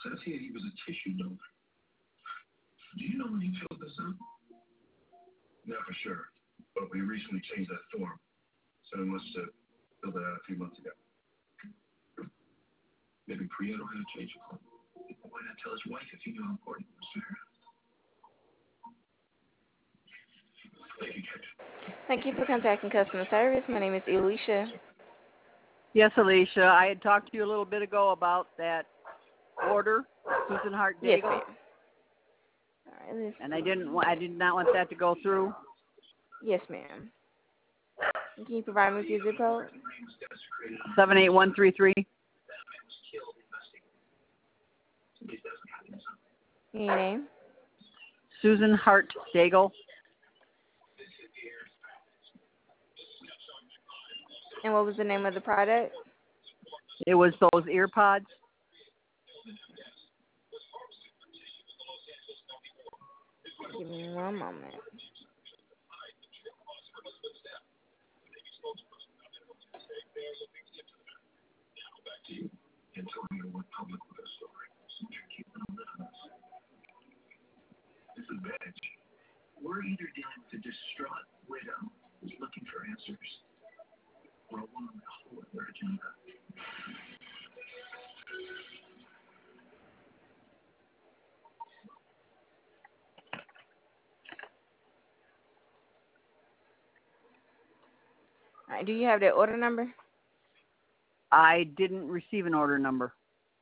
Says here he was a tissue donor. Do you know when he filled this out? Not for sure, but we recently changed that form, so we must have filled it out a few months ago. Maybe Prieto had a change of clothes. Why not tell his wife if he knew how important it was to her? Thank you, Captain. Thank you for contacting customer service. My name is Alicia. Yes, Alicia. I had talked to you a little bit ago about that order, Susan Hart Daigle. Yes, ma'am. All right, and I did not want that to go through. Yes, ma'am. Can you provide me with your zip code? 78133. Your name? Susan Hart Daigle. And what was the name of the product? It was those ear pods. Give me one moment. Antonio went public with her story. Keep it anonymous. This is bad. We're either dealing with a distraught widow who's looking for answers, or a woman with a whole other agenda. All right, do you have that order number? I didn't receive an order number.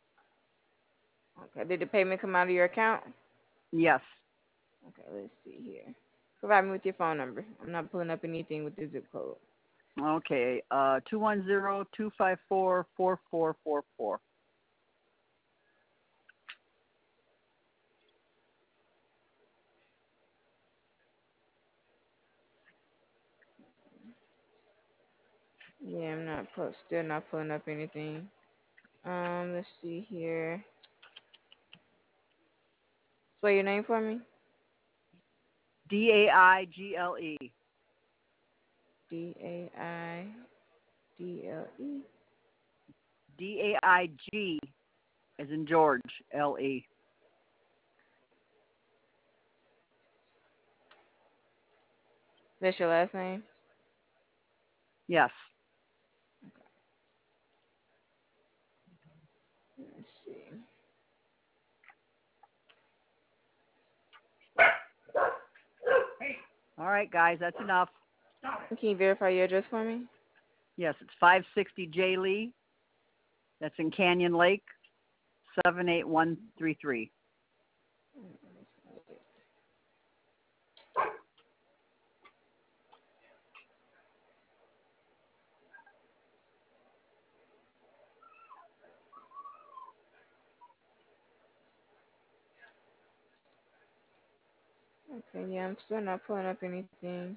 Okay, did the payment come out of your account? Yes. Okay, let's see here. Provide me with your phone number. I'm not pulling up anything with the zip code. Okay, 210-254-4444. Yeah, still not pulling up anything. Let's see here. Spell your name for me. Daigle. Daidle. Daig, as in George, Le. That's your last name? Yes. Let's see. All right, guys, that's enough. Can you verify your address for me? Yes, it's 560 J. Lee. That's in Canyon Lake, 78133. Okay, yeah, I'm still not pulling up anything.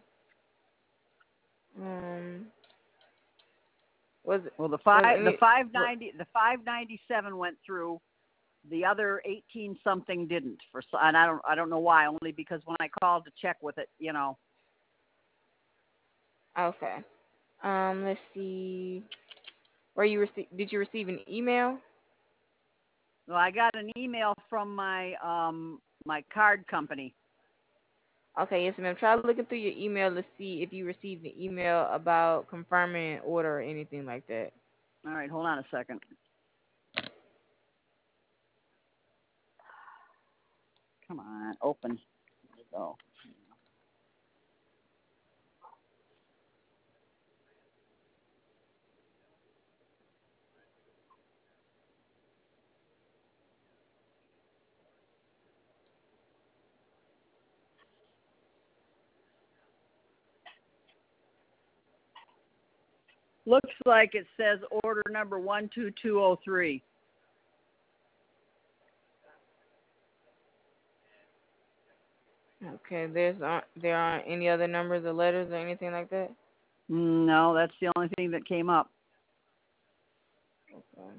Was it? Well, the Was any? 597 went through. The other 18 something didn't. And I don't know why. Only because when I called to check with it, Okay. Let's see. Did you receive an email? Well, I got an email from my my card company. Okay, yes, ma'am. Try looking through your email to see if you received an email about confirming an order or anything like that. All right, hold on a second. Come on, open. There we go. Looks like it says order number 12203. Okay, there aren't any other numbers or letters or anything like that? No, that's the only thing that came up. Okay.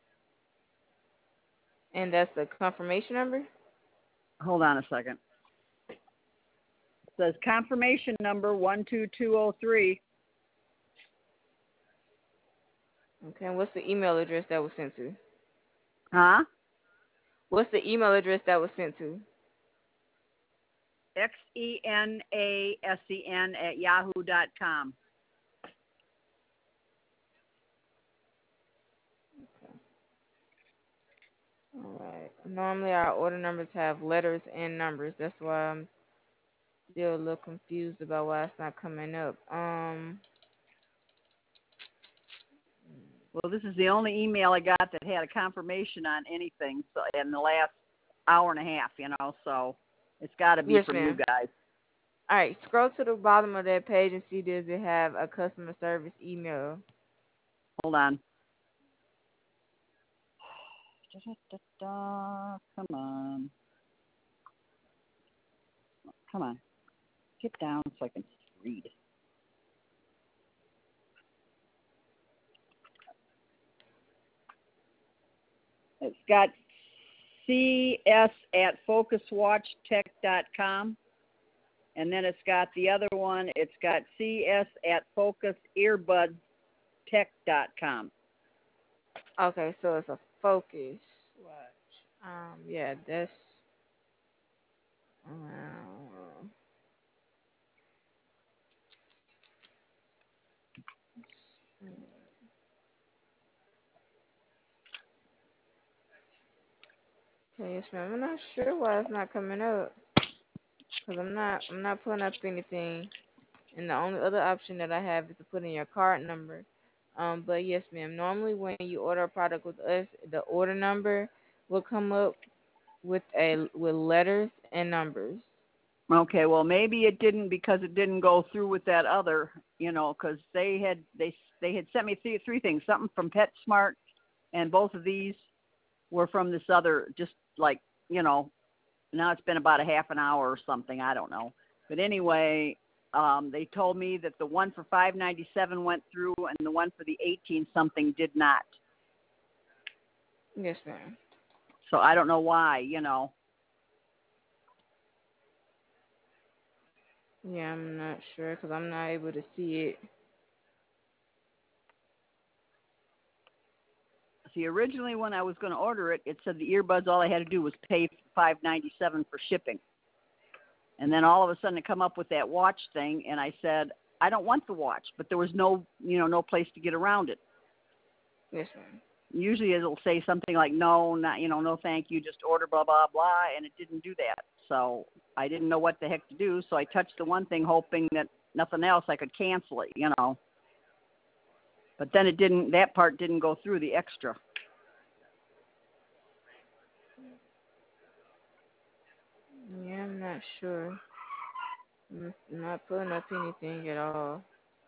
And that's the confirmation number? Hold on a second. It says confirmation number 12203. Okay, and what's the email address that was sent to? Huh? What's the email address that was sent to? XENASEN@yahoo.com. All right. Normally our order numbers have letters and numbers. That's why I'm still a little confused about why it's not coming up. Well, this is the only email I got that had a confirmation on anything so in the last hour and a half, so it's got to be Yes, from you ma'am. guys. All right. Scroll to the bottom of that page and see does it have a customer service email? Hold on. Da-da-da-da. Come on. Come on. Get down so I can read. It's got cs@focuswatchtech.com. And then it's got the other one. It's got cs@focusearbudstech.com. Okay, so it's a Focus Watch. Yeah, that's. Uh, okay, yes, ma'am. I'm not sure why it's not coming up. Cause I'm not pulling up anything, and the only other option that I have is to put in your card number. But yes, ma'am. Normally, when you order a product with us, the order number will come up with letters and numbers. Okay, well maybe it didn't because it didn't go through with that other, because they had sent me three things, something from PetSmart, and both of these were from this other, just like now it's been about a half an hour or something, I don't know, but anyway, they told me that the one for $5.97 went through and the one for the 18 something did not. Yes, ma'am. So I don't know why, Yeah, I'm not sure because I'm not able to see it. See, originally when I was going to order it, it said the earbuds, all I had to do was pay $5.97 for shipping. And then all of a sudden it come up with that watch thing, and I said, I don't want the watch, but there was no place to get around it. Yes, ma'am. Usually it'll say something like, no, not, no thank you, just order blah, blah, blah, and it didn't do that. So I didn't know what the heck to do, so I touched the one thing hoping that nothing else, I could cancel it, But then that part didn't go through, the extra. Yeah, I'm not sure. I'm not pulling up anything at all.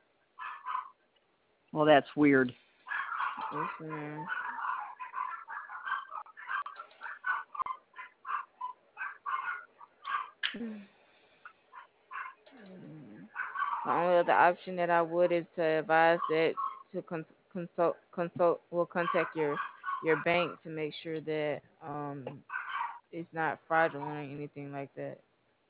Well, that's weird. Yes, ma'am. The only other option that I would is to advise that to will contact your bank to make sure that it's not fraudulent or anything like that.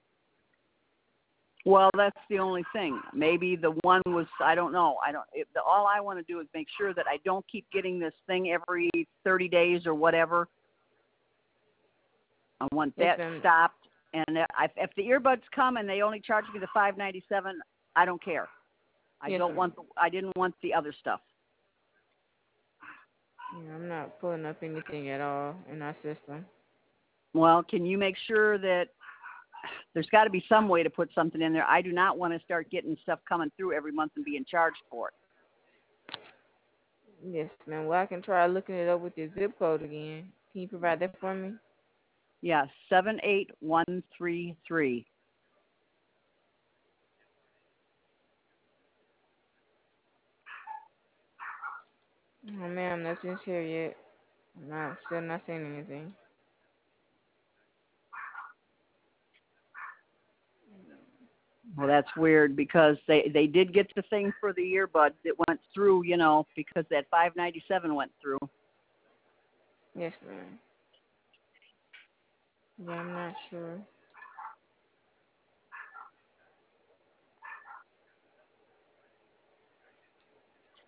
Well, that's the only thing. Maybe the one was, I don't know. All I want to do is make sure that I don't keep getting this thing every 30 days or whatever. I want Yes, that ma'am. stopped. And if the earbuds come and they only charge me the $5.97, I don't care. Yes, ma'am. I didn't want the other stuff. Yeah, I'm not pulling up anything at all in our system. Well, can you make sure that there's got to be some way to put something in there? I do not want to start getting stuff coming through every month and being charged for it. Yes, ma'am. Well, I can try looking it up with your zip code again. Can you provide that for me? Yeah, 78133. Oh, ma'am, nothing's here yet. Still not seeing anything. Well, that's weird because they did get the thing for the earbuds. It went through, because that $5.97 went through. Yes, ma'am. Yeah, I'm not sure.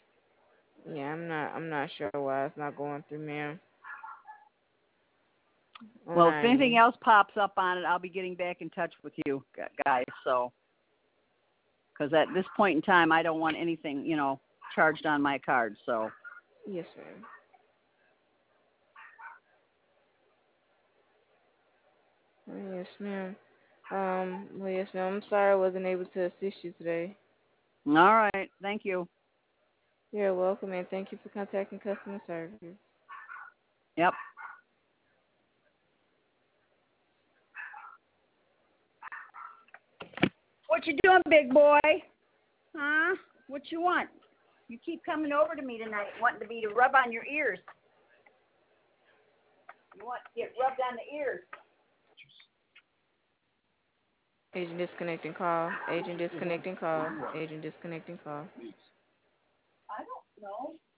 Yeah, I'm not sure why it's not going through, ma'am. Well, if anything 90. else pops up on it, I'll be getting back in touch with you guys. So, because at this point in time, I don't want anything, charged on my card. So, Yes, ma'am. Yes, ma'am. Well, yes, ma'am. I'm sorry I wasn't able to assist you today. all right. Thank you. You're welcome, and thank you for contacting customer service. Yep. What you doing, big boy? Huh? What you want? You keep coming over to me tonight, wanting to rub on your ears. You want to get rubbed on the ears. Agent disconnecting call. Agent disconnecting call. Agent disconnecting call. I don't know.